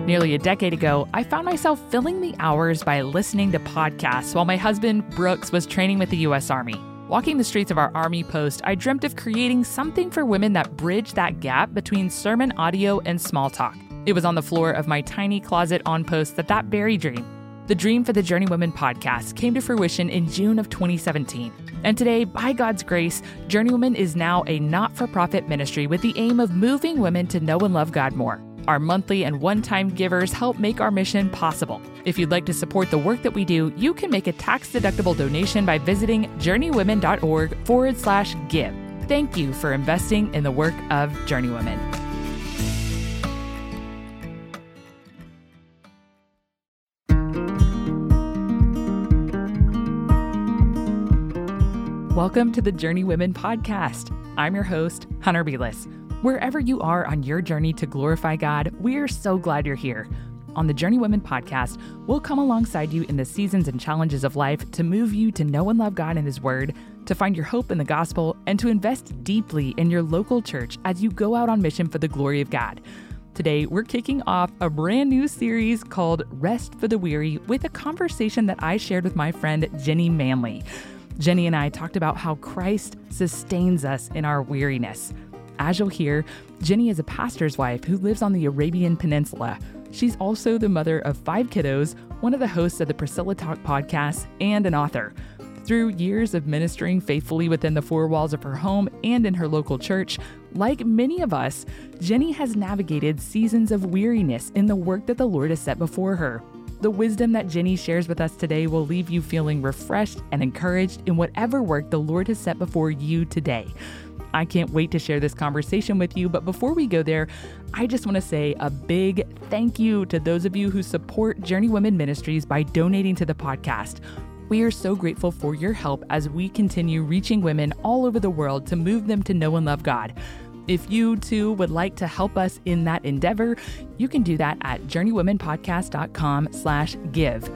Nearly a decade ago, I found myself filling the hours by listening to podcasts while my husband, Brooks, was training with the U.S. Army. Walking the streets of our Army post, I dreamt of creating something for women that bridged that gap between sermon audio and small talk. It was on the floor of my tiny closet on post that very dream. The dream for the Journeywomen podcast came to fruition in June of 2017. And today, by God's grace, Journeywomen is now a not-for-profit ministry with the aim of moving women to know and love God more. Our monthly and one-time givers help make our mission possible. If you'd like to support the work that we do, you can make a tax-deductible donation by visiting journeywomen.org/give. Thank you for investing in the work of Journeywomen. Welcome to the Journeywomen podcast. I'm your host, Hunter Belis. Wherever you are on your journey to glorify God, we're so glad you're here. On the Journeywomen podcast, we'll come alongside you in the seasons and challenges of life to move you to know and love God and His Word, to find your hope in the gospel, and to invest deeply in your local church as you go out on mission for the glory of God. Today, we're kicking off a brand new series called Rest for the Weary with a conversation that I shared with my friend Jenny Manley. Jenny and I talked about how Christ sustains us in our weariness. As you'll hear, Jenny is a pastor's wife who lives on the Arabian Peninsula. She's also the mother of 5 kiddos, one of the hosts of the Priscilla Talk podcast, and an author. Through years of ministering faithfully within the 4 walls of her home and in her local church, like many of us, Jenny has navigated seasons of weariness in the work that the Lord has set before her. The wisdom that Jenny shares with us today will leave you feeling refreshed and encouraged in whatever work the Lord has set before you today. I can't wait to share this conversation with you, but before we go there, I just want to say a big thank you to those of you who support Journeywomen Ministries by donating to the podcast. We are so grateful for your help as we continue reaching women all over the world to move them to know and love God. If you too would like to help us in that endeavor, you can do that at journeywomenpodcast.com/give.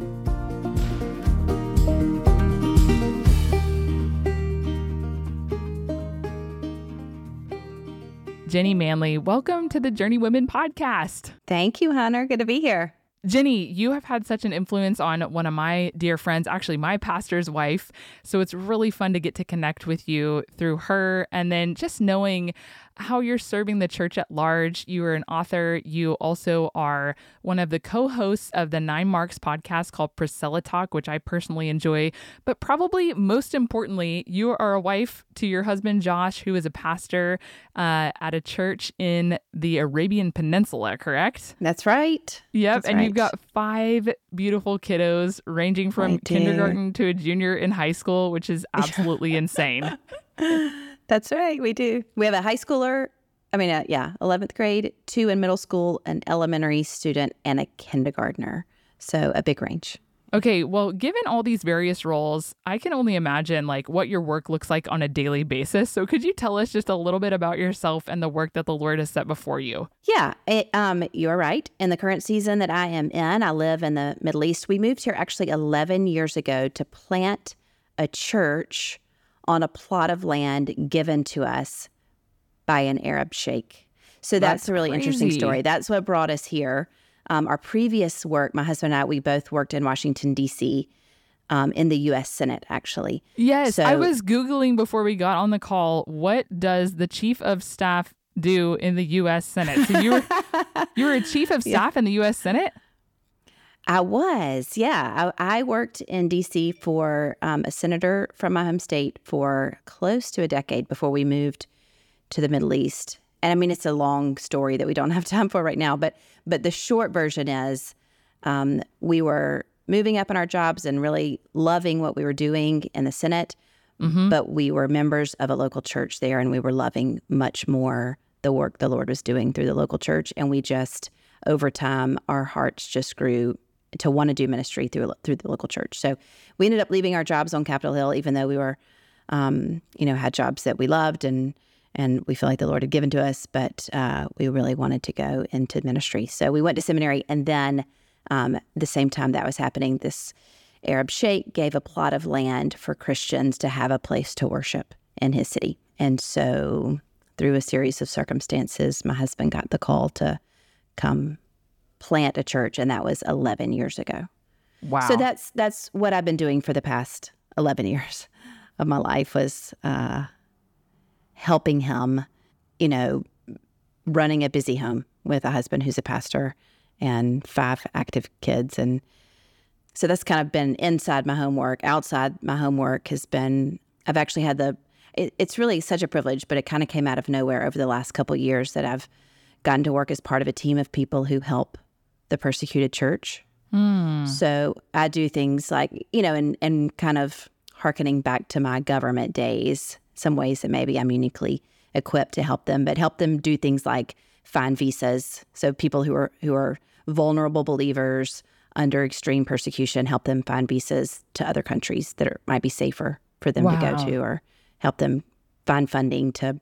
Jenny Manley, welcome to the Journeywomen podcast. Thank you, Hunter. Good to be here. Jenny, you have had such an influence on one of my dear friends, actually my pastor's wife. So it's really fun to get to connect with you through her. And then just knowing how you're serving the church at large. You are an author. You also are one of the co-hosts of the 9 Marks podcast called Priscilla Talk, which I personally enjoy. But probably most importantly, you are a wife to your husband, Josh, who is a pastor at a church in the Arabian Peninsula, correct? That's right. Yep. That's and right. You've got 5 beautiful kiddos ranging from kindergarten to a junior in high school, which is absolutely insane. That's right. We do. We have a high schooler, 11th grade, 2 in middle school, an elementary student, and a kindergartner. So a big range. Okay, well, given all these various roles, I can only imagine what your work looks like on a daily basis. So could you tell us just a little bit about yourself and the work that the Lord has set before you? Yeah, you're right. In the current season that I am in, I live in the Middle East. We moved here actually 11 years ago to plant a church on a plot of land given to us by an Arab sheikh. So that's a really interesting story. That's what brought us here. Our previous work, my husband and I, we both worked in Washington, D.C., in the U.S. Senate, actually. Yes, so, I was Googling before we got on the call, what does the chief of staff do in the U.S. Senate? So you were a chief of staff in the U.S. Senate? I was, yeah. I worked in D.C. for a senator from my home state for close to a decade before we moved to the Middle East. And it's a long story that we don't have time for right now. But the short version is we were moving up in our jobs and really loving what we were doing in the Senate. Mm-hmm. But we were members of a local church there, and we were loving much more the work the Lord was doing through the local church. And we just, over time, our hearts just grew to want to do ministry through the local church. So we ended up leaving our jobs on Capitol Hill, even though we were, had jobs that we loved and we feel like the Lord had given to us, but we really wanted to go into ministry. So we went to seminary, and then the same time that was happening, this Arab sheikh gave a plot of land for Christians to have a place to worship in his city. And so through a series of circumstances, my husband got the call to come plant a church, and that was 11 years ago. Wow. So that's what I've been doing for the past 11 years of my life, was helping him, running a busy home with a husband who's a pastor and 5 active kids. And so that's kind of been inside my homework. Outside my homework has been, I've actually had it's really such a privilege, but it kind of came out of nowhere over the last couple of years that I've gotten to work as part of a team of people who help the persecuted church. So I do things like, and kind of hearkening back to my government days, some ways that maybe I'm uniquely equipped to help them, but help them do things like find visas. So people who are vulnerable believers under extreme persecution, help them find visas to other countries that might be safer for them to go to, or help them find funding to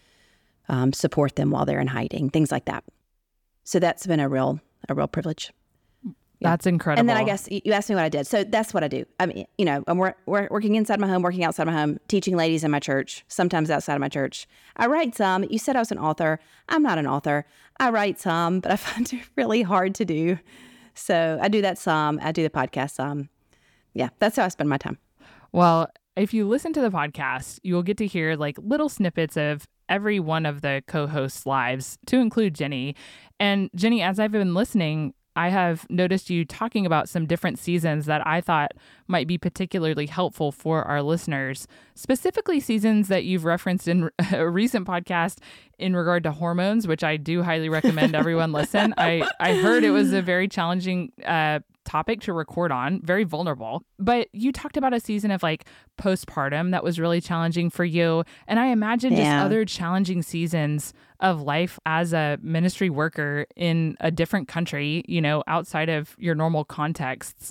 support them while they're in hiding, things like that. So that's been a real privilege. Yeah. That's incredible. And then I guess you asked me what I did. So that's what I do. I mean, I'm working inside my home, working outside my home, teaching ladies in my church, sometimes outside of my church. I write some. You said I was an author. I'm not an author. I write some, but I find it really hard to do. So I do that some. I do the podcast some. Yeah, that's how I spend my time. Well, if you listen to the podcast, you will get to hear like little snippets of every one of the co-hosts' lives, to include Jenny. And Jenny, as I've been listening, I have noticed you talking about some different seasons that I thought might be particularly helpful for our listeners, specifically seasons that you've referenced in a recent podcast in regard to hormones, which I do highly recommend everyone listen. I heard it was a very challenging topic to record on, very vulnerable. But you talked about a season of like postpartum that was really challenging for you. And I imagine just other challenging seasons of life as a ministry worker in a different country, outside of your normal contexts,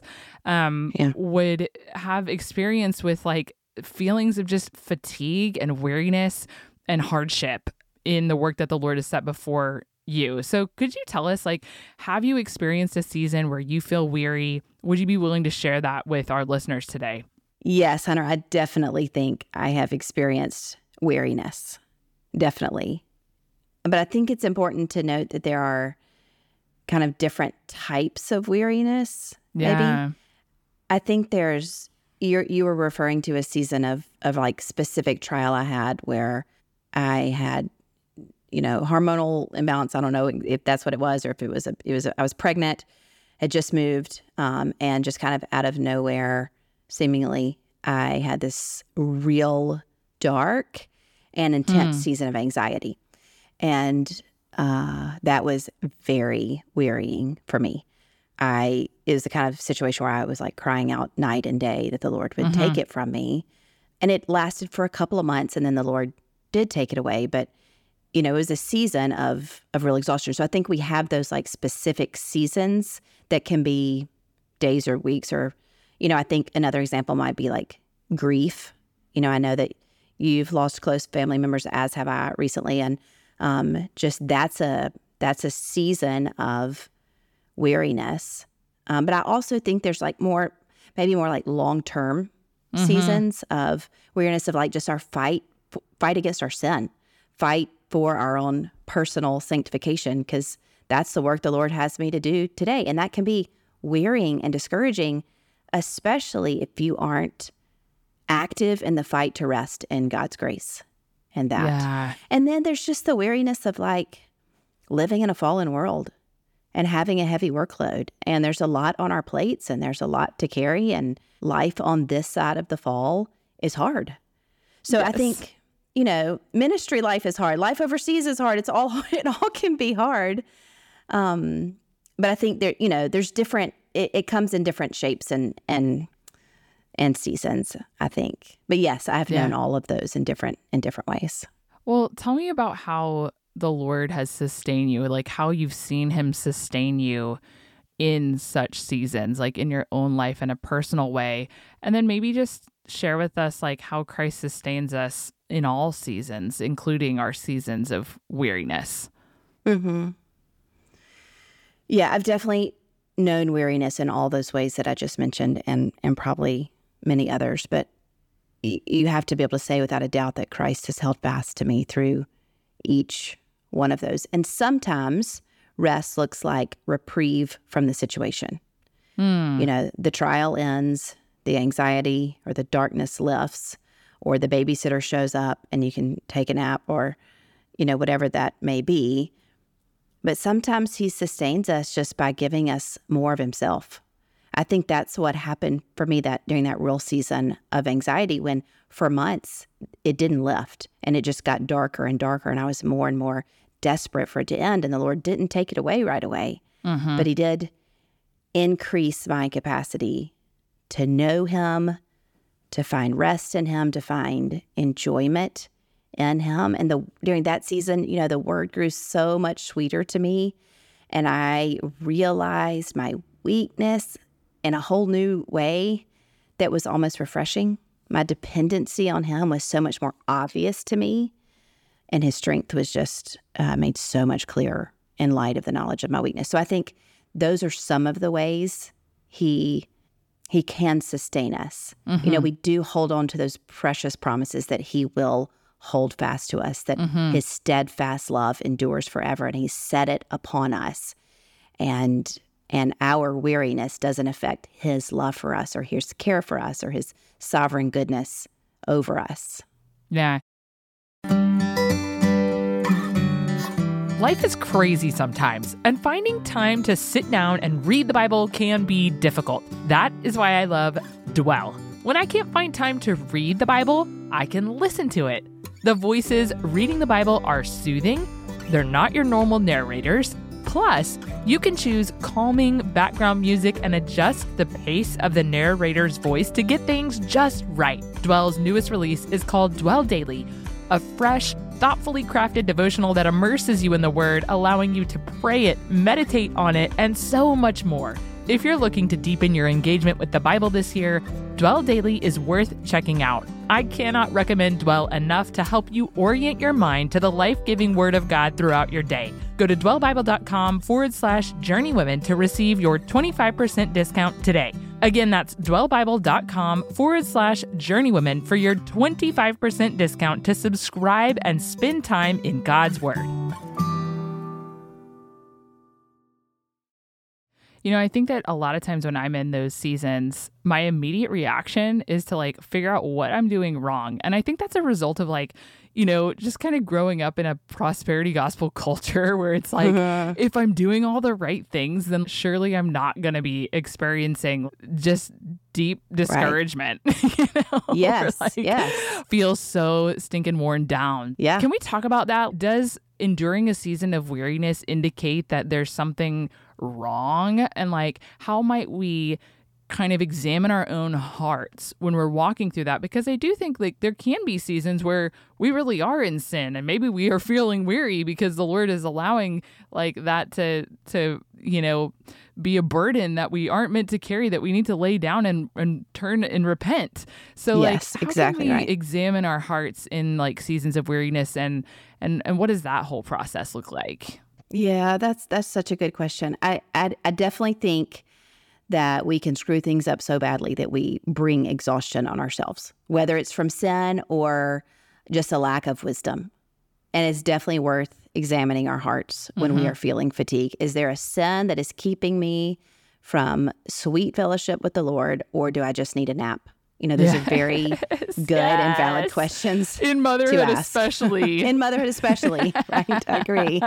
would have experience with like feelings of just fatigue and weariness and hardship in the work that the Lord has set before you. So could you tell us, like, have you experienced a season where you feel weary? Would you be willing to share that with our listeners today? Yes, Hunter, I definitely think I have experienced weariness. Definitely. But I think it's important to note that there are kind of different types of weariness, maybe. I think you were referring to a season of like specific trial I had where I had hormonal imbalance. I don't know if that's what it was, or if it was I was pregnant, had just moved, and just kind of out of nowhere, seemingly, I had this real dark and intense season of anxiety. And that was very wearying for me. It was the kind of situation where I was like crying out night and day that the Lord would take it from me. And it lasted for a couple of months, and then the Lord did take it away. But it was a season of real exhaustion. So I think we have those like specific seasons that can be days or weeks, or, I think another example might be like grief. I know that you've lost close family members, as have I recently. And just that's a season of weariness. But I also think there's like maybe more like long-term seasons of weariness, of like just our fight against our sin, fight for our own personal sanctification, because that's the work the Lord has me to do today. And that can be wearying and discouraging, especially if you aren't active in the fight to rest in God's grace and that. Yeah. And then there's just the weariness of like living in a fallen world and having a heavy workload. And there's a lot on our plates, and there's a lot to carry, and life on this side of the fall is hard. So yes. I think, ministry life is hard. Life overseas is hard. It all can be hard. But I think there's different, it comes in different shapes and seasons, I think. But yes, I have known all of those in different ways. Well, tell me about how the Lord has sustained you, like how you've seen him sustain you in such seasons, like in your own life in a personal way. And then maybe just share with us like how Christ sustains us in all seasons, including our seasons of weariness. Mm-hmm. Yeah, I've definitely known weariness in all those ways that I just mentioned, and probably many others. But you have to be able to say without a doubt that Christ has held fast to me through each one of those. And sometimes rest looks like reprieve from the situation. The trial ends, the anxiety or the darkness lifts, or the babysitter shows up and you can take a nap, or, whatever that may be. But sometimes he sustains us just by giving us more of himself. I think that's what happened for me that during that real season of anxiety, when for months it didn't lift and it just got darker and darker, and I was more and more desperate for it to end. And the Lord didn't take it away right away, but he did increase my capacity to know him, to find rest in him, to find enjoyment in him. And during that season, the word grew so much sweeter to me, and I realized my weakness in a whole new way that was almost refreshing. My dependency on him was so much more obvious to me, and his strength was just made so much clearer in light of the knowledge of my weakness. So I think those are some of the ways he can sustain us. We do hold on to those precious promises that he will hold fast to us, that his steadfast love endures forever, and he set it upon us. And our weariness doesn't affect his love for us or his care for us or his sovereign goodness over us. Yeah. Life is crazy sometimes, and finding time to sit down and read the Bible can be difficult. That is why I love Dwell. When I can't find time to read the Bible, I can listen to it. The voices reading the Bible are soothing. They're not your normal narrators. Plus, you can choose calming background music and adjust the pace of the narrator's voice to get things just right. Dwell's newest release is called Dwell Daily, a fresh, thoughtfully crafted devotional that immerses you in the Word, allowing you to pray it, meditate on it, and so much more. If you're looking to deepen your engagement with the Bible this year, Dwell Daily is worth checking out. I cannot recommend Dwell enough to help you orient your mind to the life-giving Word of God throughout your day. Go to dwellbible.com/journeywomen to receive your 25% discount today. Again, that's dwellbible.com/journeywomen for your 25% discount to subscribe and spend time in God's Word. I think that a lot of times when I'm in those seasons, my immediate reaction is to figure out what I'm doing wrong. And I think that's a result of just kind of growing up in a prosperity gospel culture where it's if I'm doing all the right things, then surely I'm not going to be experiencing just deep discouragement. Right. Yes. Feel so stinking worn down. Yeah. Can we talk about that? Does enduring a season of weariness indicate that there's something wrong? And how might we kind of examine our own hearts when we're walking through that? Because I do think there can be seasons where we really are in sin, and maybe we are feeling weary because the Lord is allowing that to be a burden that we aren't meant to carry, that we need to lay down and turn and repent. So yes, how exactly can we right. examine our hearts in seasons of weariness, and what does that whole process look like? Yeah, that's such a good question. I definitely think that we can screw things up so badly that we bring exhaustion on ourselves, whether it's from sin or just a lack of wisdom. And it's definitely worth examining our hearts when we are feeling fatigue. Is there a sin that is keeping me from sweet fellowship with the Lord, or do I just need a nap? Those are very good and valid questions. In motherhood especially. In motherhood especially, right? I agree.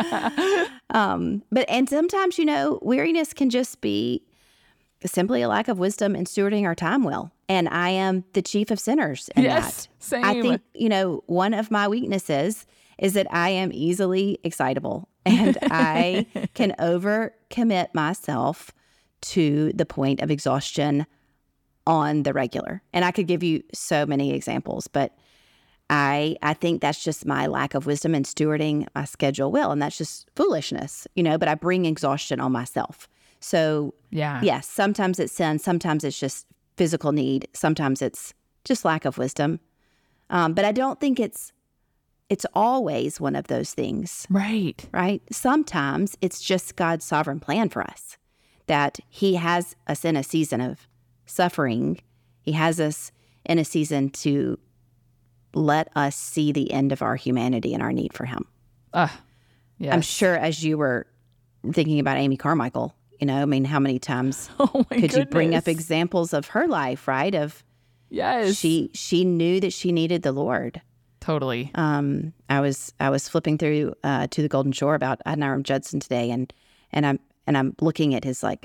But sometimes, weariness can just be simply a lack of wisdom in stewarding our time well. And I am the chief of sinners in that. Same. I think, one of my weaknesses is that I am easily excitable, and I can overcommit myself to the point of exhaustion on the regular. And I could give you so many examples, but I think that's just my lack of wisdom in stewarding my schedule well. And that's just foolishness, but I bring exhaustion on myself. So yes, sometimes it's sin, sometimes it's just physical need, sometimes it's just lack of wisdom. But I don't think it's always one of those things. Right. Sometimes it's just God's sovereign plan for us, that he has us in a season of suffering. He has us in a season to let us see the end of our humanity and our need for him. Yes. I'm sure as you were thinking about Amy Carmichael. I mean, how many times could you bring up examples of her life, right? Of yes, she knew that she needed the Lord. Totally. I was flipping through To the Golden Shore about Adoniram Judson today, and I'm looking at his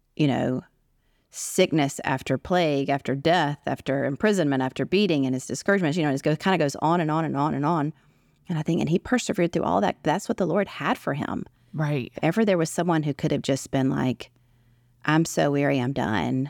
sickness after plague, after death, after imprisonment, after beating, and his discouragements. It kind of goes on and on and on and on. And I think, and he persevered through all that. That's what the Lord had for him. Right. If ever there was someone who could have just been like, I'm so weary, I'm done,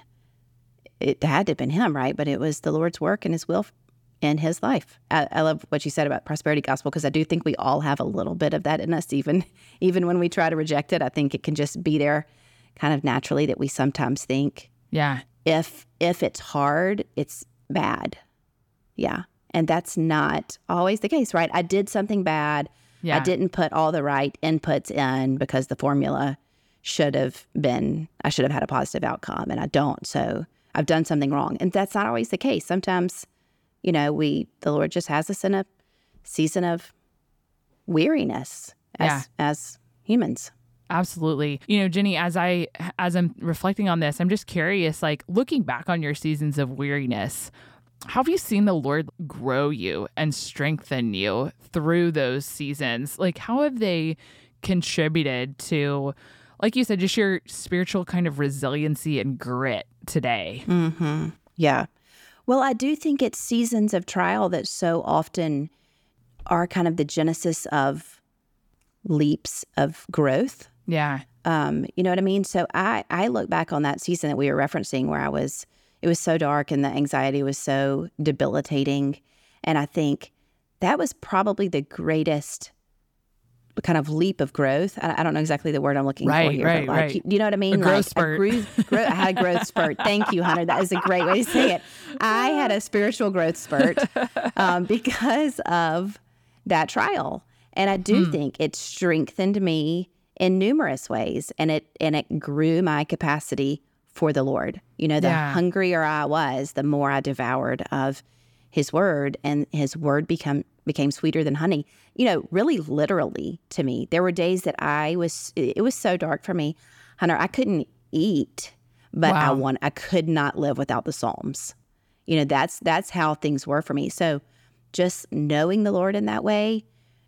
it had to have been him, right? But it was the Lord's work and his will in his life. I love what you said about prosperity gospel, because I do think we all have a little bit of that in us, even when we try to reject it. I think it can just be there kind of naturally, that we sometimes think, yeah, if it's hard, it's bad. Yeah. And that's not always the case, right? I did something bad. Yeah. I didn't put all the right inputs in because the formula I should have had a positive outcome, and I don't. So I've done something wrong. And that's not always the case. Sometimes, the Lord just has us in a season of weariness as humans. Absolutely. Jenny, as I'm reflecting on this, I'm just curious, like looking back on your seasons of weariness, how have you seen the Lord grow you and strengthen you through those seasons? Like, how have they contributed to, like you said, just your spiritual kind of resiliency and grit today? Mm-hmm. Yeah. Well, I do think it's seasons of trial that so often are kind of the genesis of leaps of growth. Yeah. You know what I mean? So I look back on that season that we were referencing where it was so dark and the anxiety was so debilitating. And I think that was probably the greatest kind of leap of growth. I don't know exactly the word I'm looking for here. Right, but right. You know what I mean? A growth spurt. I had a growth spurt. Thank you, Hunter. That is a great way to say it. I had a spiritual growth spurt because of that trial. And I do think it strengthened me in numerous ways. And it grew my capacity for the Lord. The hungrier I was, the more I devoured of his word, and his word became sweeter than honey. Really literally to me. There were days that it was so dark for me, Hunter, I couldn't eat, but wow. I could not live without the Psalms. That's how things were for me. So just knowing the Lord in that way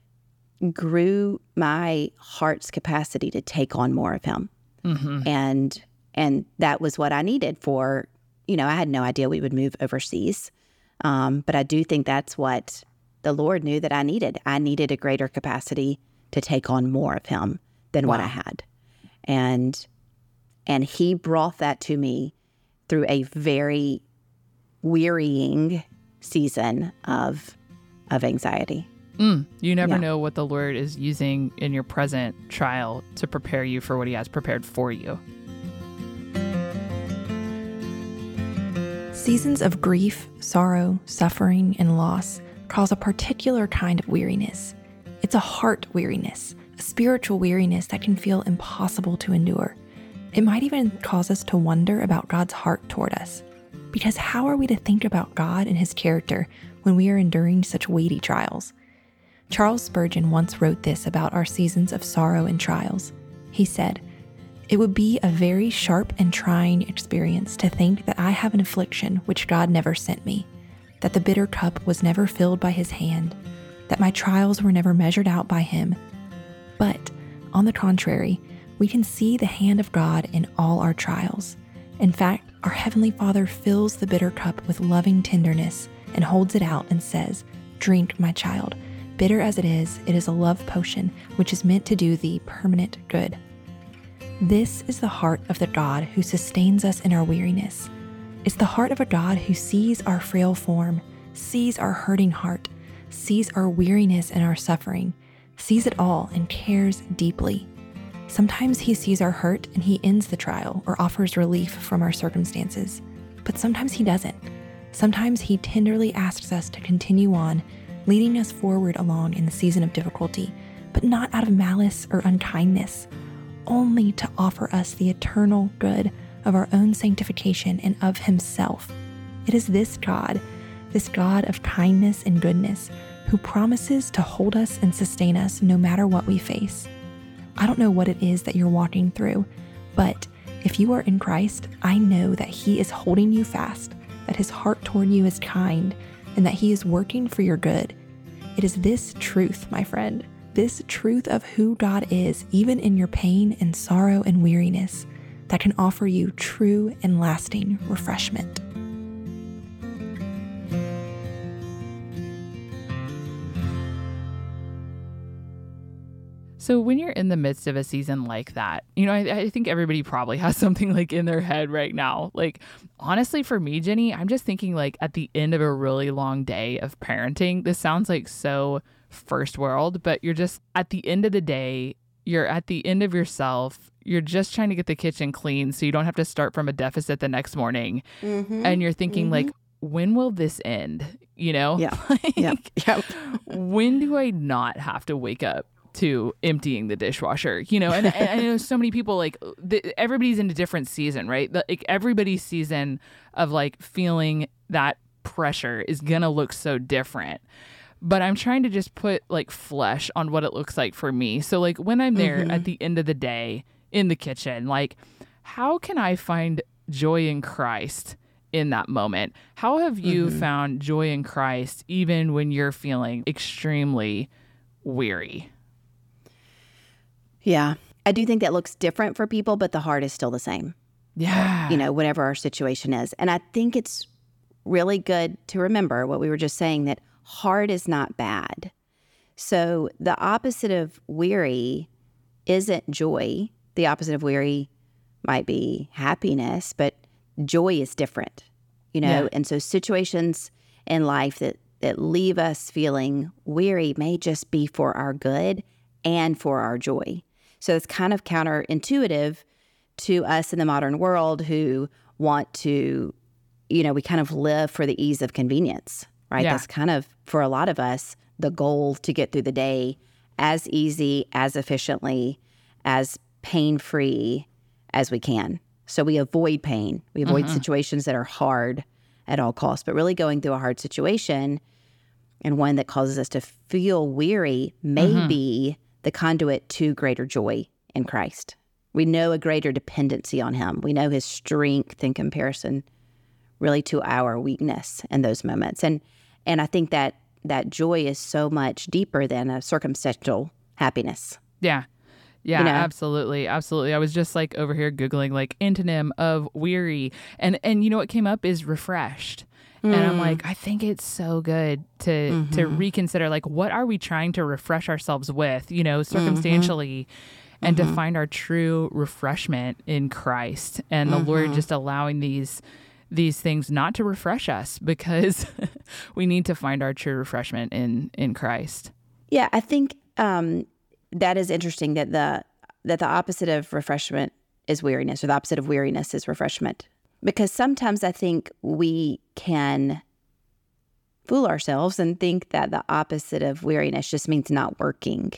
grew my heart's capacity to take on more of him. Mm-hmm. And that was what I needed for, I had no idea we would move overseas. But I do think that's what the Lord knew that I needed. I needed a greater capacity to take on more of him than what I had. And he brought that to me through a very wearying season of anxiety. You never know what the Lord is using in your present trial to prepare you for what he has prepared for you. Seasons of grief, sorrow, suffering, and loss cause a particular kind of weariness. It's a heart weariness, a spiritual weariness that can feel impossible to endure. It might even cause us to wonder about God's heart toward us. Because how are we to think about God and his character when we are enduring such weighty trials? Charles Spurgeon once wrote this about our seasons of sorrow and trials. He said, "It would be a very sharp and trying experience to think that I have an affliction which God never sent me, that the bitter cup was never filled by his hand, that my trials were never measured out by him. But, on the contrary, we can see the hand of God in all our trials. In fact, our Heavenly Father fills the bitter cup with loving tenderness and holds it out and says, 'Drink, my child. Bitter as it is a love potion which is meant to do thee permanent good.' This is the heart of the God who sustains us in our weariness. It's the heart of a God who sees our frail form, sees our hurting heart, sees our weariness and our suffering, sees it all and cares deeply. Sometimes he sees our hurt and he ends the trial or offers relief from our circumstances. But sometimes he doesn't. Sometimes he tenderly asks us to continue on, leading us forward along in the season of difficulty, but not out of malice or unkindness, only to offer us the eternal good of our own sanctification and of himself. It is this God of kindness and goodness, who promises to hold us and sustain us no matter what we face. I don't know what it is that you're walking through, but if you are in Christ, I know that He is holding you fast, that His heart toward you is kind, and that He is working for your good. It is this truth, my friend, this truth of who God is, even in your pain and sorrow and weariness, that can offer you true and lasting refreshment. So when you're in the midst of a season like that, I think everybody probably has something like in their head right now. Like, honestly, for me, Jenny, I'm just thinking like at the end of a really long day of parenting, this sounds like so first world, but you're just at the end of the day, you're at the end of yourself. You're just trying to get the kitchen clean so you don't have to start from a deficit the next morning. Mm-hmm. And you're thinking like, when will this end? Yeah. Like, when do I not have to wake up to emptying the dishwasher, and I know so many people like everybody's in a different season, right? Like everybody's season of like feeling that pressure is going to look so different, but I'm trying to just put like flesh on what it looks like for me. So like when I'm there at the end of the day in the kitchen, like how can I find joy in Christ in that moment? How have you found joy in Christ even when you're feeling extremely weary? Yeah. I do think that looks different for people, but the heart is still the same. Yeah. Whatever our situation is. And I think it's really good to remember what we were just saying, that hard is not bad. So the opposite of weary isn't joy. The opposite of weary might be happiness, but joy is different, Yeah. And so situations in life that leave us feeling weary may just be for our good and for our joy. So it's kind of counterintuitive to us in the modern world who want to, we kind of live for the ease of convenience, right? Yeah. That's kind of, for a lot of us, the goal to get through the day as easy, as efficiently, as pain-free as we can. So we avoid pain. We avoid situations that are hard at all costs. But really going through a hard situation and one that causes us to feel weary may be the conduit to greater joy in Christ. We know a greater dependency on Him. We know His strength in comparison really to our weakness in those moments. And I think that joy is so much deeper than a circumstantial happiness. Yeah. Yeah, absolutely. Absolutely. I was just like over here Googling like antonym of weary, and what came up is refreshed. And I'm like, I think it's so good to reconsider, like, what are we trying to refresh ourselves with, circumstantially, and to find our true refreshment in Christ, and the Lord just allowing these things not to refresh us, because we need to find our true refreshment in Christ. Yeah, I think that is interesting that the opposite of refreshment is weariness, or the opposite of weariness is refreshment. Because sometimes I think we can fool ourselves and think that the opposite of weariness just means not working.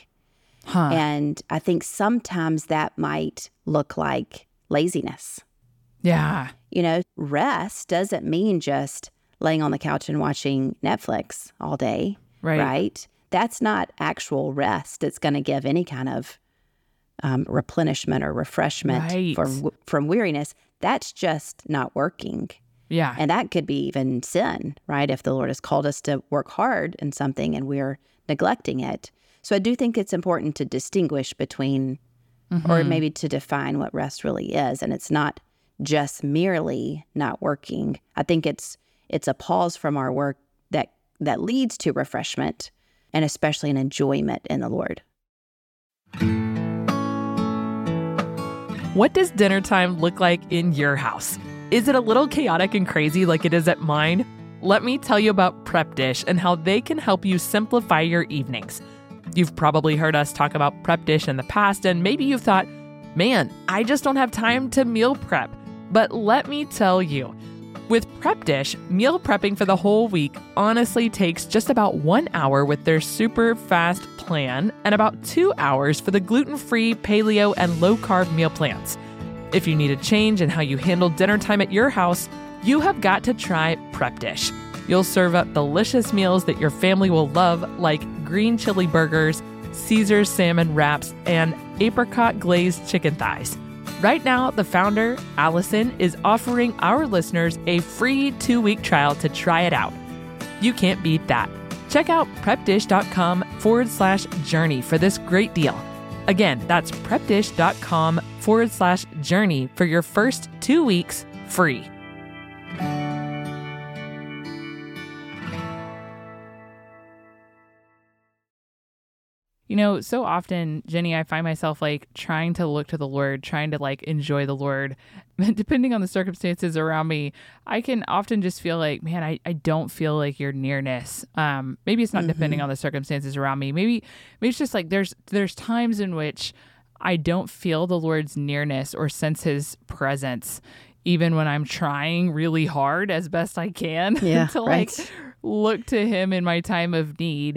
And I think sometimes that might look like laziness. Yeah. Rest doesn't mean just laying on the couch and watching Netflix all day, right? That's not actual rest. It's going to give any kind of replenishment or refreshment from weariness. That's just not working. Yeah. And that could be even sin, right? If the Lord has called us to work hard in something and we're neglecting it. So I do think it's important to distinguish between, or maybe to define what rest really is. And it's not just merely not working. I think it's a pause from our work that leads to refreshment, and especially an enjoyment in the Lord. What does dinner time look like in your house? Is it a little chaotic and crazy like it is at mine? Let me tell you about Prep Dish and how they can help you simplify your evenings. You've probably heard us talk about Prep Dish in the past, and maybe you've thought, man, I just don't have time to meal prep. But let me tell you, with Prep Dish, meal prepping for the whole week honestly takes just about 1 hour with their super fast plan, and about 2 hours for the gluten-free, paleo, and low-carb meal plans. If you need a change in how you handle dinner time at your house, you have got to try Prep Dish. You'll serve up delicious meals that your family will love, like green chili burgers, Caesar salmon wraps, and apricot glazed chicken thighs. Right now, the founder, Allison, is offering our listeners a free 2-week trial to try it out. You can't beat that. Check out prepdish.com/journey for this great deal. Again, that's prepdish.com/journey for your first 2 weeks free. You know, so often, Jenny, I find myself like trying to look to the Lord, trying to like enjoy the Lord. Depending on the circumstances around me, I can often just feel like, man, I don't feel like your nearness. Maybe it's not depending on the circumstances around me. Maybe it's just like there's times in which I don't feel the Lord's nearness or sense his presence, even when I'm trying really hard as best I can to like look to him in my time of need.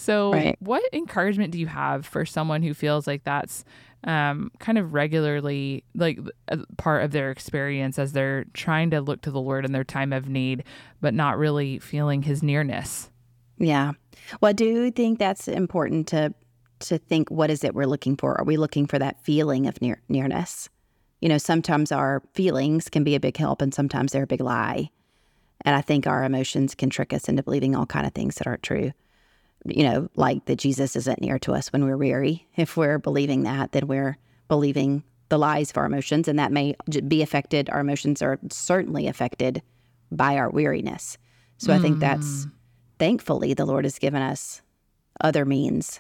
So what encouragement do you have for someone who feels like that's kind of regularly like a part of their experience as they're trying to look to the Lord in their time of need, but not really feeling his nearness? Yeah. Well, I do think that's important to think, what is it we're looking for? Are we looking for that feeling of nearness? You know, sometimes our feelings can be a big help and sometimes they're a big lie. And I think our emotions can trick us into believing all kinds of things that aren't true. You know, like that Jesus isn't near to us when we're weary. If we're believing that, then we're believing the lies of our emotions, and that may be affected. Our emotions are certainly affected by our weariness. So I think that's, thankfully, the Lord has given us other means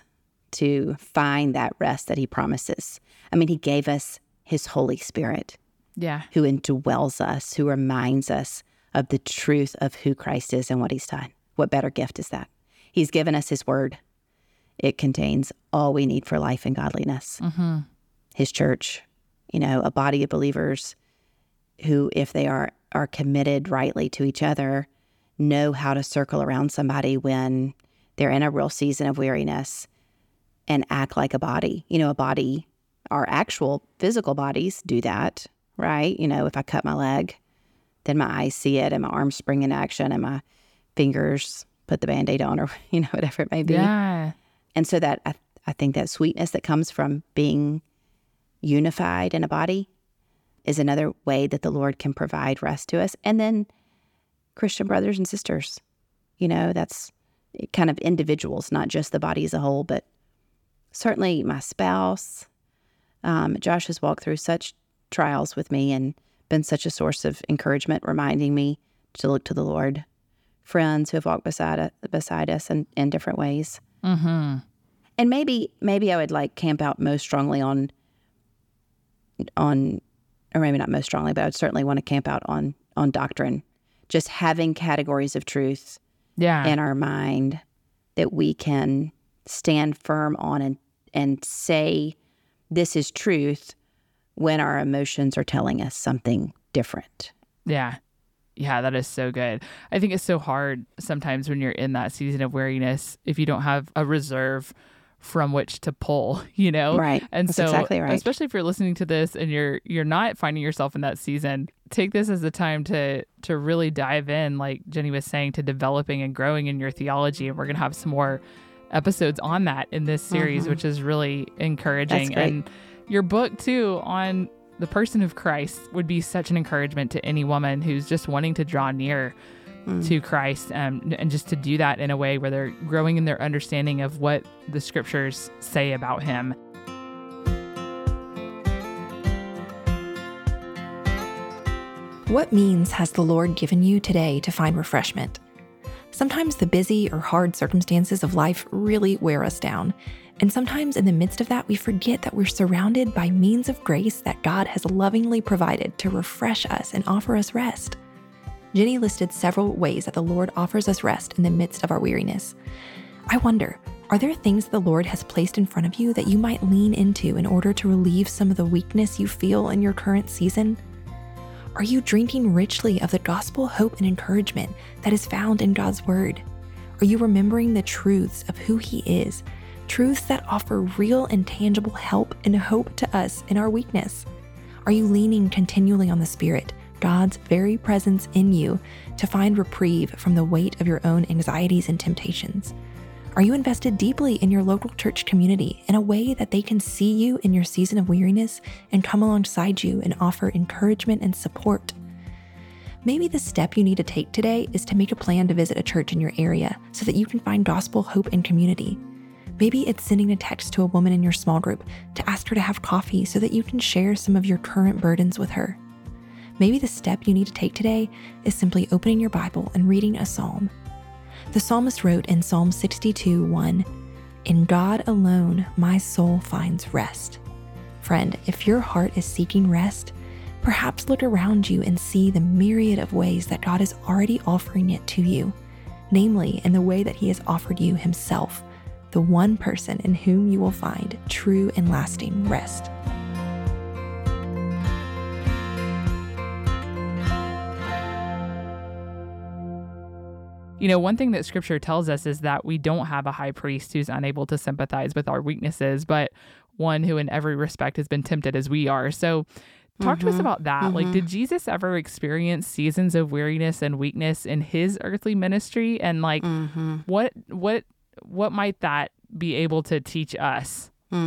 to find that rest that he promises. I mean, he gave us his Holy Spirit, who indwells us, who reminds us of the truth of who Christ is and what he's done. What better gift is that? He's given us his word. It contains all we need for life and godliness. His church, you know, a body of believers who, if they are committed rightly to each other, know how to circle around somebody when they're in a real season of weariness and act like a body. You know, a body, our actual physical bodies do that, right? You know, if I cut my leg, then my eyes see it and my arms spring into action and my fingers put the Band-Aid on, or, you know, whatever it may be. Yeah. And so that I think that sweetness that comes from being unified in a body is another way that the Lord can provide rest to us. And then Christian brothers and sisters, you know, that's kind of individuals, not just the body as a whole, but certainly my spouse. Josh has walked through such trials with me and been such a source of encouragement, reminding me to look to the Lord. Friends who have walked beside us in different ways. And maybe I would like camp out most strongly on, or maybe not most strongly, but I would certainly want to camp out on doctrine. Just having categories of truth in our mind that we can stand firm on and say this is truth when our emotions are telling us something different. Yeah, that is so good. I think it's so hard sometimes when you're in that season of weariness if you don't have a reserve from which to pull, you know? Right. And that's so, exactly right. Especially if you're listening to this and you're not finding yourself in that season, take this as the time to really dive in, like Jenny was saying, to developing and growing in your theology. And we're going to have some more episodes on that in this series, which is really encouraging. That's great. And your book, too, on the person of Christ would be such an encouragement to any woman who's just wanting to draw near to Christ, and just to do that in a way where they're growing in their understanding of what the scriptures say about him. What means has the Lord given you today to find refreshment? Sometimes the busy or hard circumstances of life really wear us down. And sometimes in the midst of that, we forget that we're surrounded by means of grace that God has lovingly provided to refresh us and offer us rest. Jenny listed several ways that the Lord offers us rest in the midst of our weariness. I wonder, are there things the Lord has placed in front of you that you might lean into in order to relieve some of the weakness you feel in your current season? Are you drinking richly of the gospel hope and encouragement that is found in God's word? Are you remembering the truths of who he is? Truths that offer real and tangible help and hope to us in our weakness? Are you leaning continually on the Spirit, God's very presence in you, to find reprieve from the weight of your own anxieties and temptations? Are you invested deeply in your local church community in a way that they can see you in your season of weariness and come alongside you and offer encouragement and support? Maybe the step you need to take today is to make a plan to visit a church in your area so that you can find gospel hope and community. Maybe it's sending a text to a woman in your small group to ask her to have coffee so that you can share some of your current burdens with her. Maybe the step you need to take today is simply opening your Bible and reading a psalm. The psalmist wrote in Psalm 62:1, "In God alone my soul finds rest." Friend, if your heart is seeking rest, perhaps look around you and see the myriad of ways that God is already offering it to you, namely in the way that He has offered you Himself, the one person in whom you will find true and lasting rest. You know, one thing that scripture tells us is that we don't have a high priest who's unable to sympathize with our weaknesses, but one who in every respect has been tempted as we are. So talk to us about that. Like, did Jesus ever experience seasons of weariness and weakness in his earthly ministry? And like, what might that be able to teach us?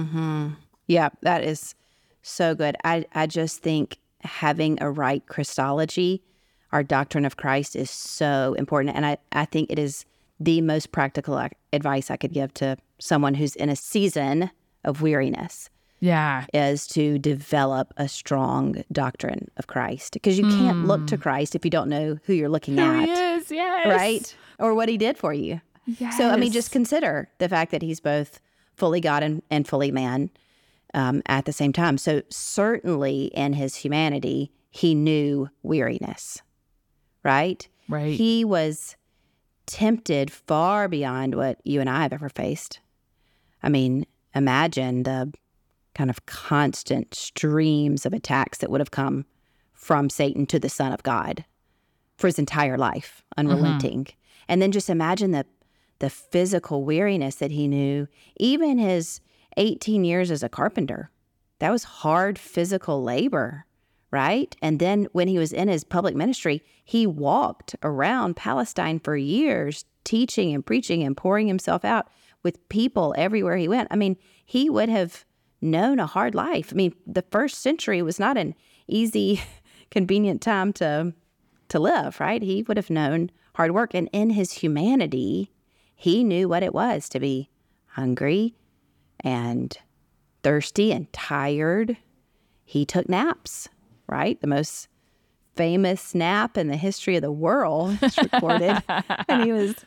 Yeah, that is so good. I just think having a right Christology, our doctrine of Christ, is so important. And I think it is the most practical advice I could give to someone who's in a season of weariness. Yeah. Is to develop a strong doctrine of Christ. Because you can't look to Christ if you don't know who you're looking at. He is, yes. Right? Or what He did for you. Yes. So, I mean, just consider the fact that He's both fully God and fully man at the same time. So certainly in His humanity, He knew weariness. Right? Right. He was tempted far beyond what you and I have ever faced. I mean, imagine the kind of constant streams of attacks that would have come from Satan to the Son of God for His entire life, unrelenting. And then just imagine the physical weariness that He knew, even his 18 years as a carpenter. That was hard physical labor. Right? And then when He was in His public ministry, He walked around Palestine for years, teaching and preaching and pouring Himself out with people everywhere He went. I mean, He would have known a hard life. I mean, the first century was not an easy, convenient time to live, right? He would have known hard work. And in His humanity, He knew what it was to be hungry and thirsty and tired. He took naps. Right? The most famous nap in the history of the world is recorded. And he was,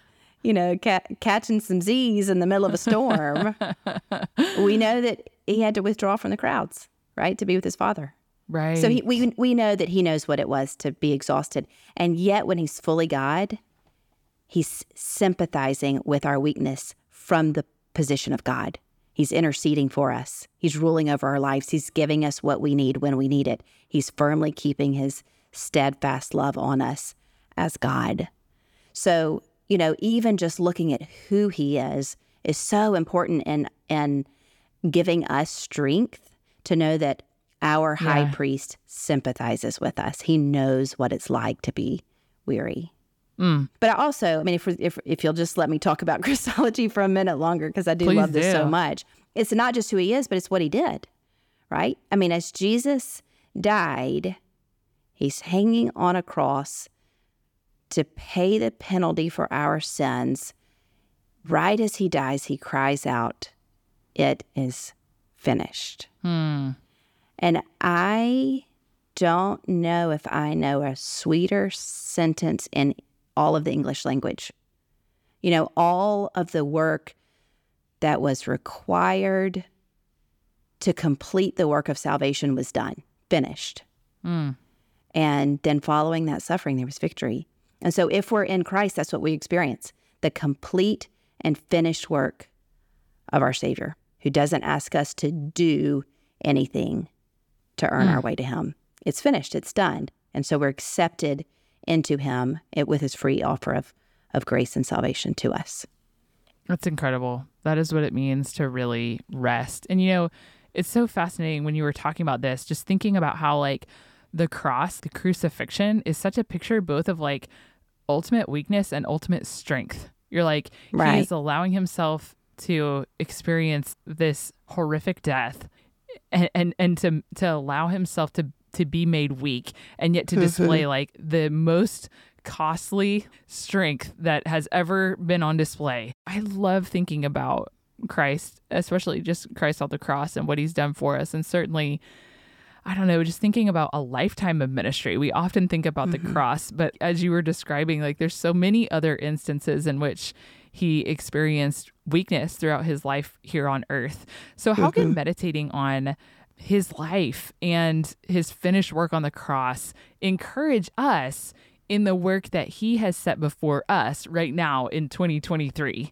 catching some Z's in the middle of a storm. We know that He had to withdraw from the crowds, right? To be with His Father. Right. So we know that He knows what it was to be exhausted. And yet when He's fully God, He's sympathizing with our weakness from the position of God. He's interceding for us. He's ruling over our lives. He's giving us what we need when we need it. He's firmly keeping His steadfast love on us as God. So, even just looking at who He is so important in giving us strength to know that our high priest sympathizes with us. He knows what it's like to be weary. But I also, if you'll just let me talk about Christology for a minute longer, because I do love this so much. It's not just who He is, but it's what He did, right? I mean, as Jesus died, He's hanging on a cross to pay the penalty for our sins. Right as He dies, He cries out, "It is finished." And I don't know if I know a sweeter sentence in all of the English language. All of the work that was required to complete the work of salvation was done, finished. And then following that suffering, there was victory. And so if we're in Christ, that's what we experience, the complete and finished work of our Savior, who doesn't ask us to do anything to earn our way to Him. It's finished. It's done. And so we're accepted into Him with His free offer of grace and salvation to us. That's incredible. That is what it means to really rest. And, it's so fascinating when you were talking about this, just thinking about how the cross, the crucifixion, is such a picture both of ultimate weakness and ultimate strength, You're like, Right. he is allowing himself to experience this horrific death and to allow himself to be made weak, and yet to display like the most costly strength that has ever been on display. I love thinking about Christ, especially just Christ on the cross and what he's done for us. And certainly, I don't know, just thinking about a lifetime of ministry. We often think about the cross, but as you were describing, like there's so many other instances in which he experienced weakness throughout his life here on earth. So how can meditating on his life and his finished work on the cross encourage us in the work that he has set before us right now in 2023?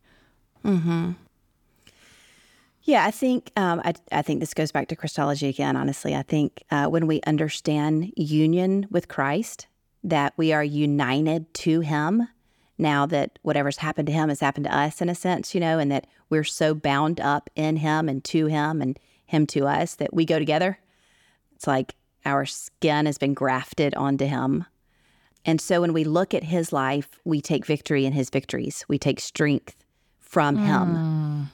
Yeah, I think I think this goes back to Christology again. Honestly, I think when we understand union with Christ, that we are united to Him. Now that whatever's happened to Him has happened to us in a sense, and that we're so bound up in Him and to Him and Him to us that we go together. It's like our skin has been grafted onto Him. And so when we look at His life, we take victory in His victories. We take strength from Him.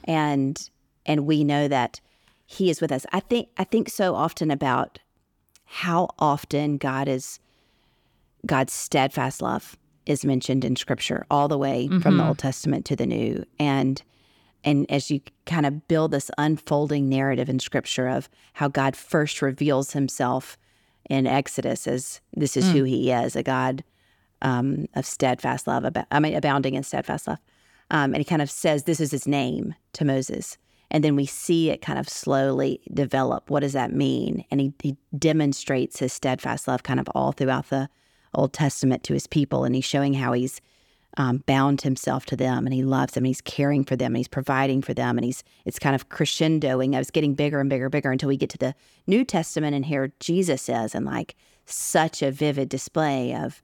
And we know that He is with us. I think so often about how often God's steadfast love is mentioned in Scripture, all the way from the Old Testament to the New. And as you kind of build this unfolding narrative in Scripture of how God first reveals Himself in Exodus as this is who He is, a God of steadfast love, abounding in steadfast love. And He kind of says this is His name to Moses. And then we see it kind of slowly develop. What does that mean? And he demonstrates His steadfast love kind of all throughout the Old Testament to His people. And He's showing how He's bound Himself to them, and He loves them, and He's caring for them, and He's providing for them. And it's kind of crescendoing. It's getting bigger and bigger and bigger until we get to the New Testament, and here Jesus is, and like such a vivid display of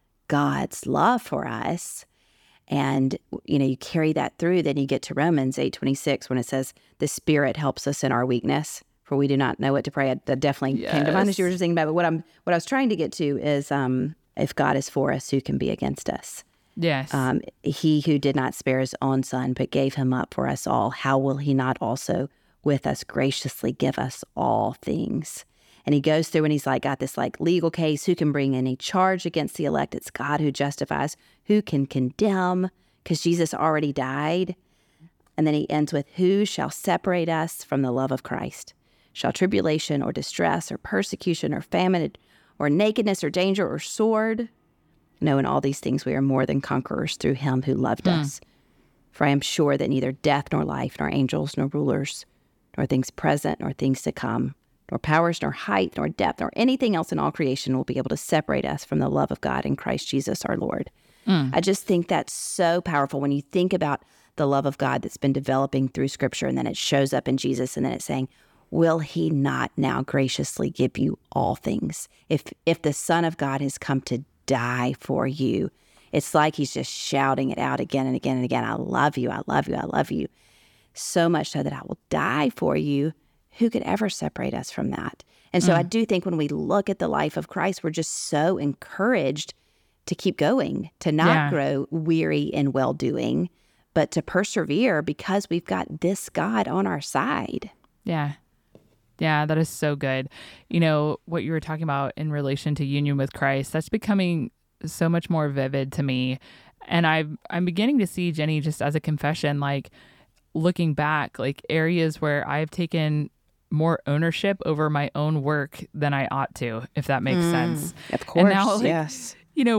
God's love for us. And, you carry that through. Then you get to Romans 8:26 when it says, the Spirit helps us in our weakness, for we do not know what to pray. That definitely came to mind as you were thinking about it. But what I was trying to get to is, if God is for us, who can be against us? Yes. He who did not spare His own Son, but gave Him up for us all, how will He not also with us graciously give us all things? And he goes through and he's like, got this like legal case. Who can bring any charge against the elect? It's God who justifies. Who can condemn? Because Jesus already died. And then he ends with, who shall separate us from the love of Christ? Shall tribulation or distress or persecution or famine or nakedness or danger or sword? No, in all these things we are more than conquerors through Him who loved us. For I am sure that neither death nor life, nor angels, nor rulers, nor things present, nor things to come, nor powers, nor height, nor depth, nor anything else in all creation will be able to separate us from the love of God in Christ Jesus our Lord. I just think that's so powerful when you think about the love of God that's been developing through Scripture, and then it shows up in Jesus, and then it's saying, will He not now graciously give you all things? If the Son of God has come to die for you, it's like He's just shouting it out again and again and again. I love you, I love you, I love you. So much so that I will die for you. Who could ever separate us from that? And so I do think when we look at the life of Christ, we're just so encouraged to keep going, to not grow weary in well-doing, but to persevere because we've got this God on our side. Yeah. Yeah, that is so good. What you were talking about in relation to union with Christ, that's becoming so much more vivid to me. And I'm beginning to see, Jenny, just as a confession, like looking back, like areas where I've taken more ownership over my own work than I ought to, if that makes sense. Of course, and now, yes.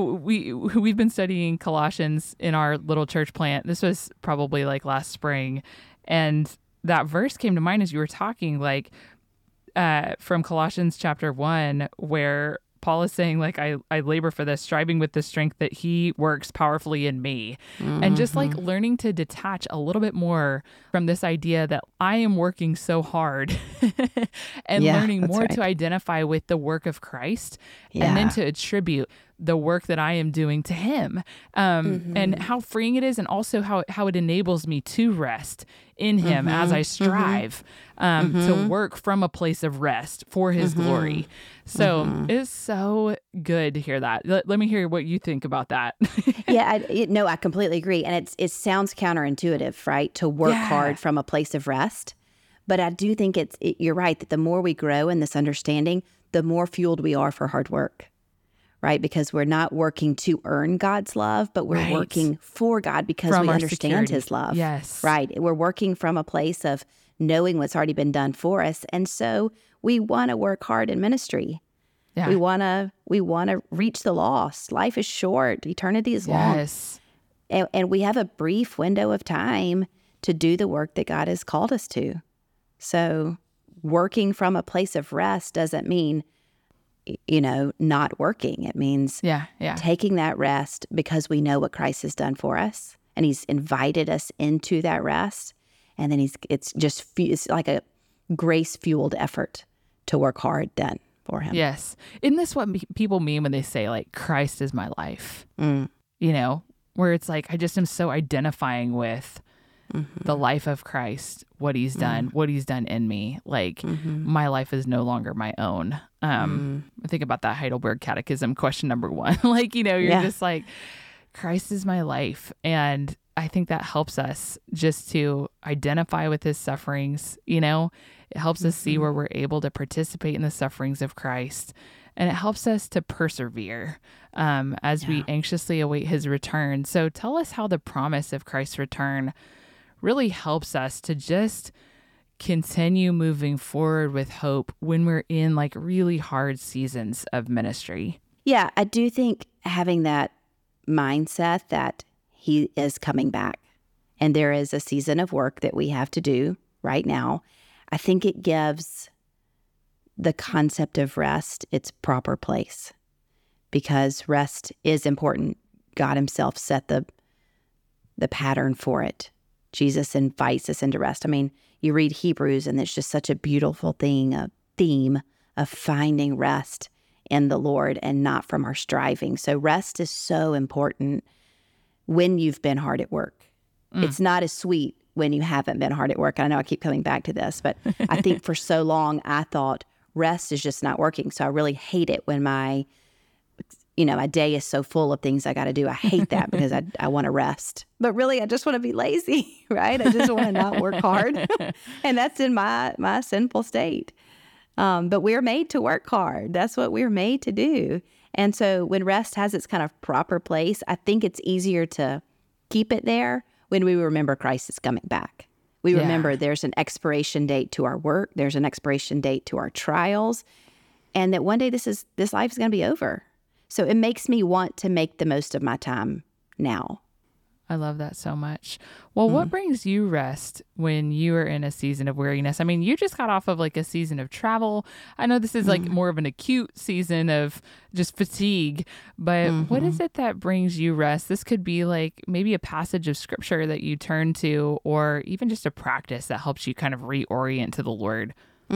We've been studying Colossians in our little church plant. This was probably like last spring. And that verse came to mind as you were talking, like from Colossians chapter 1, where Paul is saying, like, I labor for this, striving with the strength that He works powerfully in me. And just like learning to detach a little bit more from this idea that I am working so hard and learning more to identify with the work of Christ and then to attribute the work that I am doing to him, and how freeing it is, and also how it enables me to rest in him as I strive to work from a place of rest for his glory. So it's so good to hear that. Let me hear what you think about that. Yeah, I completely agree. And it sounds counterintuitive, right? To work hard from a place of rest. But I do think you're right, that the more we grow in this understanding, the more fueled we are for hard work, right? Because we're not working to earn God's love, but we're working for God because we understand his love. Yes. Right. We're working from a place of knowing what's already been done for us. And so we want to work hard in ministry. Yeah. We want to reach the lost. Life is short. Eternity is long. Yes. And we have a brief window of time to do the work that God has called us to. So working from a place of rest doesn't mean, not working. It means taking that rest because we know what Christ has done for us, and he's invited us into that rest. And then it's like a grace-fueled effort to work hard then for him. Yes. Isn't this what people mean when they say, like, Christ is my life? Where it's like, I just am so identifying with the life of Christ, what he's done, what he's done in me. Like, my life is no longer my own. I think about that Heidelberg Catechism question number 1. Like, you're just like, Christ is my life. And I think that helps us just to identify with his sufferings. It helps us see where we're able to participate in the sufferings of Christ. And it helps us to persevere as we anxiously await his return. So tell us how the promise of Christ's return really helps us to just continue moving forward with hope when we're in like really hard seasons of ministry. Yeah, I do think having that mindset that he is coming back and there is a season of work that we have to do right now, I think it gives the concept of rest its proper place, because rest is important. God himself set the pattern for it. Jesus invites us into rest. I mean, you read Hebrews and it's just such a beautiful theme of finding rest in the Lord and not from our striving. So rest is so important when you've been hard at work. It's not as sweet when you haven't been hard at work. I know I keep coming back to this, but I think for so long I thought rest is just not working. So I really hate it when my day is so full of things I got to do. I hate that because I want to rest. But really, I just want to be lazy, right? I just want to not work hard. And that's in my sinful state. But we're made to work hard. That's what we're made to do. And so when rest has its kind of proper place, I think it's easier to keep it there when we remember Christ is coming back. We remember there's an expiration date to our work. There's an expiration date to our trials. And that one day this life is going to be over. So it makes me want to make the most of my time now. I love that so much. Well, what brings you rest when you are in a season of weariness? I mean, you just got off of like a season of travel. I know this is like more of an acute season of just fatigue, but what is it that brings you rest? This could be like maybe a passage of scripture that you turn to, or even just a practice that helps you kind of reorient to the Lord.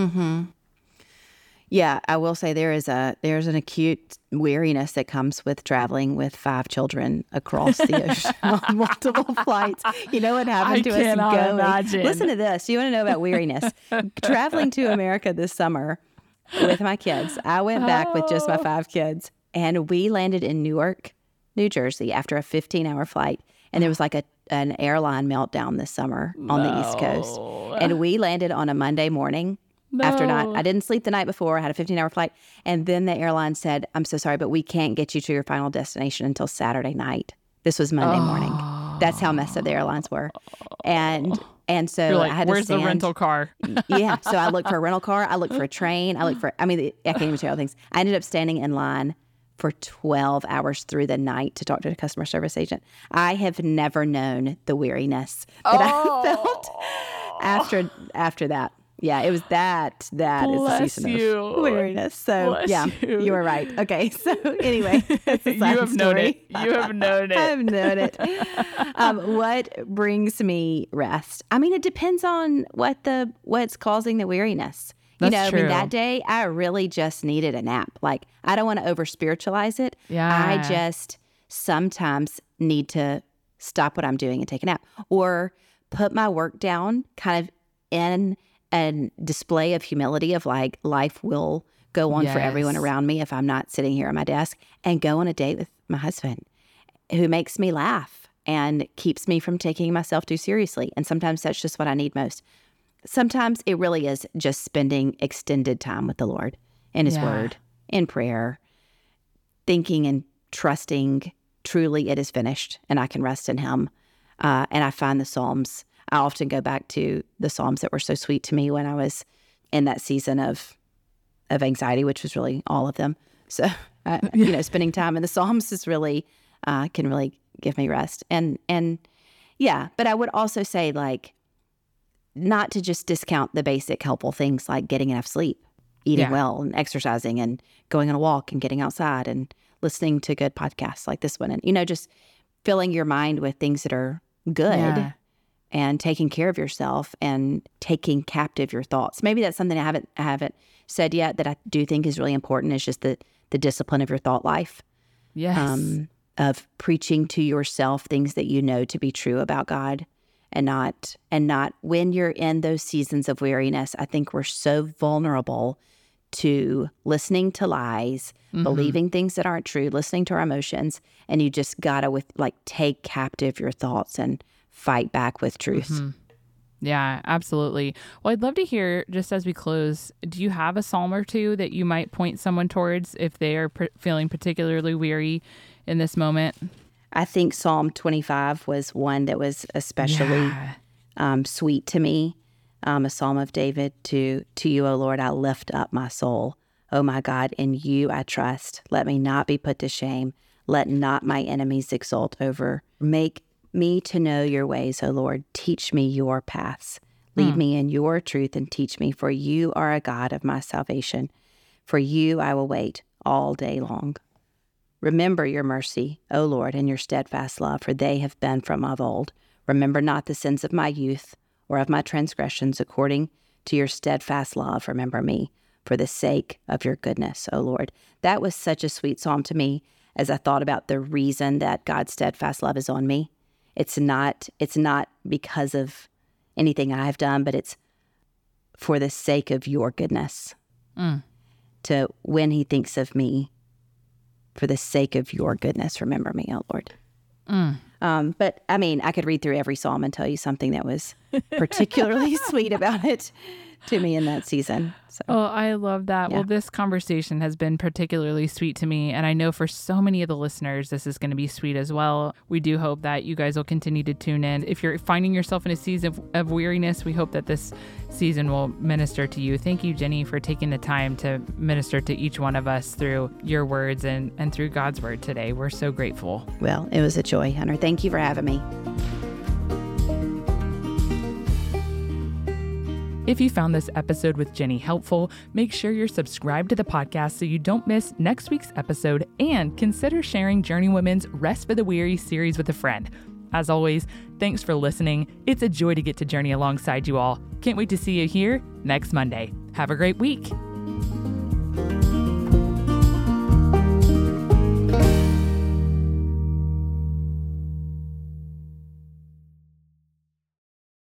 Yeah, I will say there's an acute weariness that comes with traveling with 5 children across the ocean on multiple flights. You know what happened to us? I cannot imagine. Listen to this. You want to know about weariness? Traveling to America this summer with my kids. I went back with just my 5 kids, and we landed in Newark, New Jersey after a 15-hour flight. And there was like an airline meltdown this summer on the East Coast. And we landed on a Monday morning. After I didn't sleep the night before. I had a 15-hour flight. And then the airline said, I'm so sorry, but we can't get you to your final destination until Saturday night. This was Monday morning. That's how messed up the airlines were. And so you're like, I had to where's the rental car? Yeah. So I looked for a rental car. I looked for a train. I can't even tell you all things. I ended up standing in line for 12 hours through the night to talk to a customer service agent. I have never known the weariness that I felt after that. Yeah, it was that is the season of weariness. So you were right. Okay, so anyway, you have known it. You have known it. I have known it. What brings me rest? I mean, it depends on what's causing the weariness. That's I true. mean, that day I really just needed a nap. Like, I don't want to over spiritualize it. Yeah. I just sometimes need to stop what I'm doing and take a nap, or put my work down kind of in a display of humility of like, life will go on for everyone around me if I'm not sitting here at my desk, and go on a date with my husband who makes me laugh and keeps me from taking myself too seriously. And sometimes that's just what I need most. Sometimes it really is just spending extended time with the Lord in His Word, in prayer, thinking and trusting truly it is finished and I can rest in Him. And I find the Psalms, I often go back to the Psalms that were so sweet to me when I was in that season of anxiety, which was really all of them. So, spending time in the Psalms is really, can really give me rest. And but I would also say, like, not to just discount the basic helpful things like getting enough sleep, eating well, and exercising, and going on a walk, and getting outside, and listening to good podcasts like this one. And, just filling your mind with things that are good and taking care of yourself and taking captive your thoughts. Maybe that's something I haven't said yet that I do think is really important, is just the discipline of your thought life. Yes. Of preaching to yourself things that you know to be true about God, and not when you're in those seasons of weariness. I think we're so vulnerable to listening to lies, believing things that aren't true, listening to our emotions, and you just gotta take captive your thoughts and fight back with truth. Yeah, absolutely. Well, I'd love to hear, just as we close, do you have a psalm or two that you might point someone towards if they are feeling particularly weary in this moment? I think Psalm 25 was one that was especially sweet to me. A psalm of David, to you, O Lord, I lift up my soul. O my God, in you I trust. Let me not be put to shame. Let not my enemies exult over. Make me to know your ways, O Lord. Teach me your paths. Lead me in your truth and teach me, for you are a God of my salvation. For you I will wait all day long. Remember your mercy, O Lord, and your steadfast love, for they have been from of old. Remember not the sins of my youth or of my transgressions. According to your steadfast love, remember me, for the sake of your goodness, O Lord. That was such a sweet psalm to me as I thought about the reason that God's steadfast love is on me. It's not because of anything I've done, but it's for the sake of your goodness. To when he thinks of me, for the sake of your goodness, remember me, O Lord. But I mean, I could read through every psalm and tell you something that was particularly sweet about it to me in that season. So, oh, I love that. Yeah. Well, this conversation has been particularly sweet to me, and I know for so many of the listeners, this is going to be sweet as well. We do hope that you guys will continue to tune in. If you're finding yourself in a season of weariness, we hope that this season will minister to you. Thank you, Jenny, for taking the time to minister to each one of us through your words and through God's word today. We're so grateful. Well, it was a joy, Hunter. Thank you for having me. If you found this episode with Jenny helpful, make sure you're subscribed to the podcast so you don't miss next week's episode, and consider sharing Journeywomen's Rest for the Weary series with a friend. As always, thanks for listening. It's a joy to get to journey alongside you all. Can't wait to see you here next Monday. Have a great week.